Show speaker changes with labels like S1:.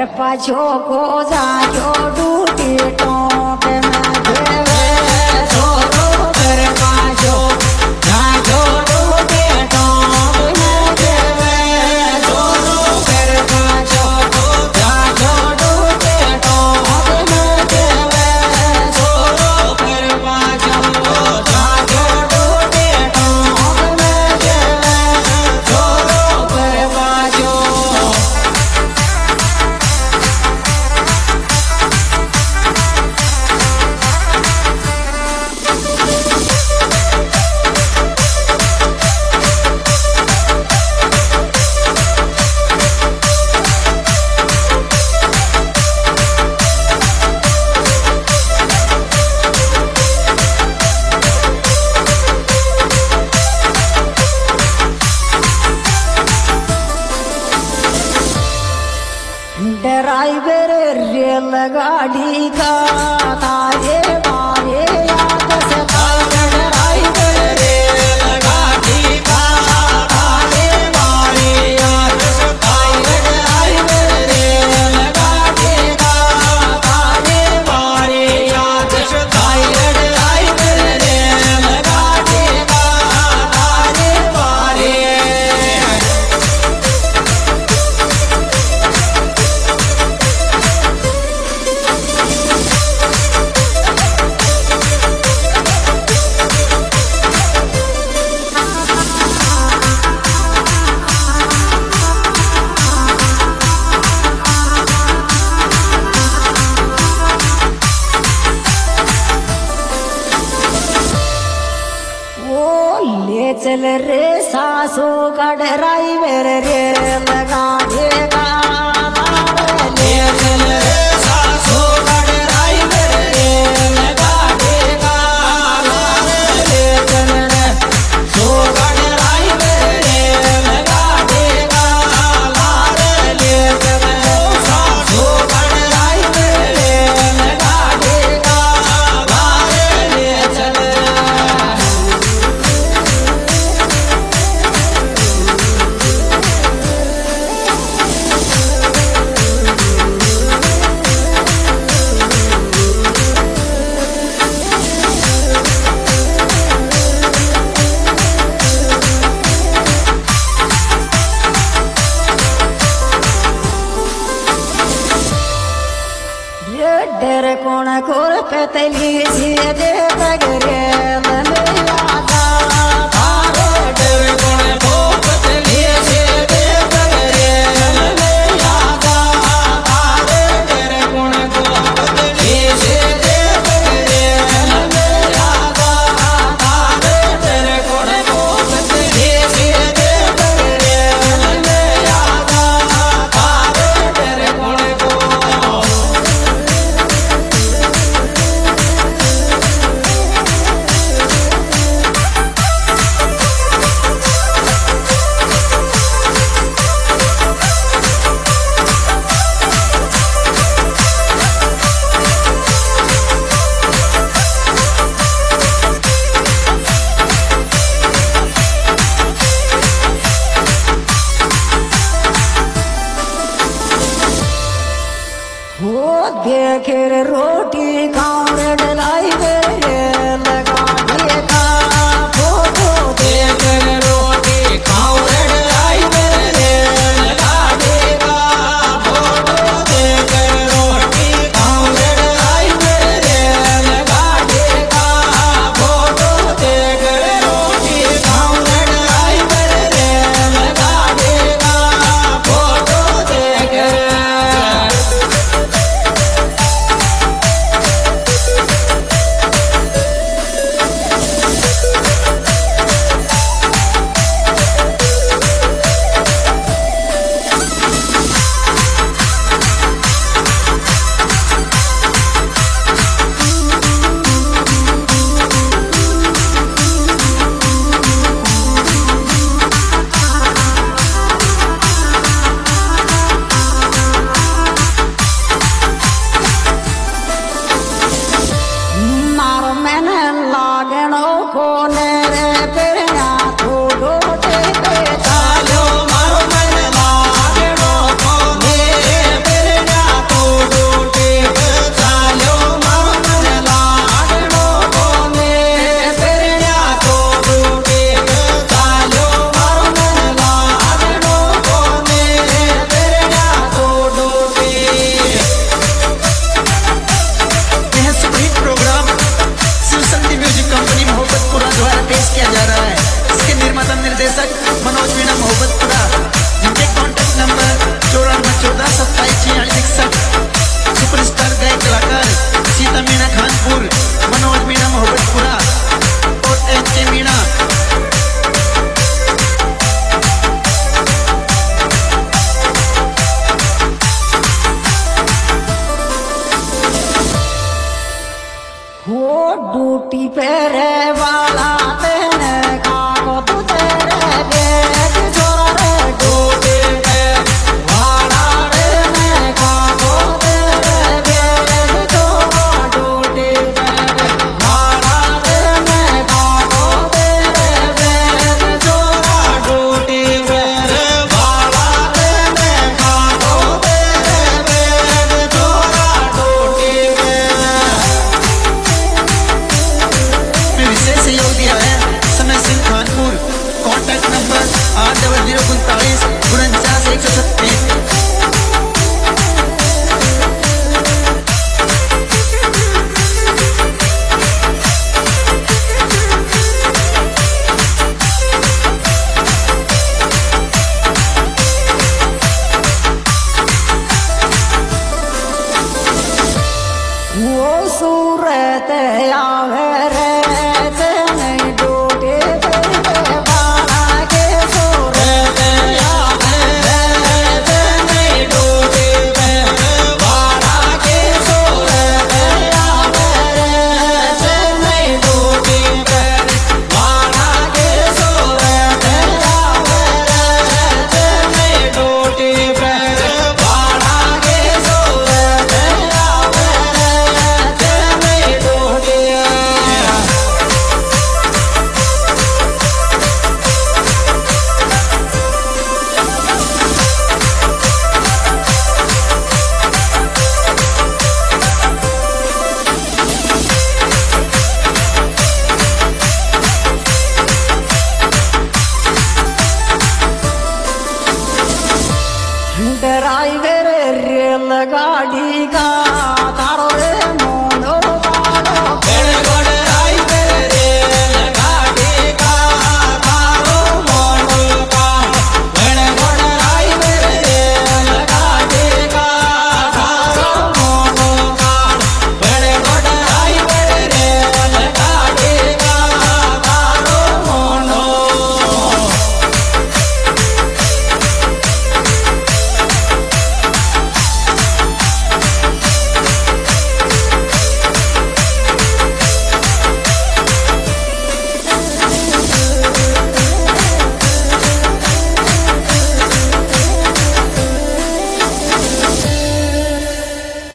S1: पाछो को जायो डूटी टोक में देवे छोरो घर पाछो जायो डूटी टोक में देवे छोरो घर पाछो जायो डूटी टोक में देवे छोरो घर पाछो जायो डूटी टोक में देवे छोरो घर पाछो ड्राइवर रेलगाड़ी का तारे मारे याद से ड्राइवर रेलगाड़ी का तारे मारे याद से ड्राइवर रेलगाड़ी का तारे मारे याद से ड्राइवर रेलगाड़ी का तारे मारे ले चल रे सासू का ड्राइवर रे लगाने का ले चल रे सासू का ड्राइवर रे लगाने का ले चल रे सो का ड्राइवर रे लगाने का ले चल रे सासू का ड्राइवर रे लगाने का ले चल तेरे वाला तेने काको तू तेरे बेट छोरा रे डूटी पे वाला तेने काको तेरे बेट छोरा डूटी पे वाला तेने काको तेरे बेट छोरा डूटी पे वाला तेने काको तेरे बेट छोरा डूटी पे।
S2: विशेष सहयोग दिया है समय सिंह खानपुर। Contact number 800 49 49 137।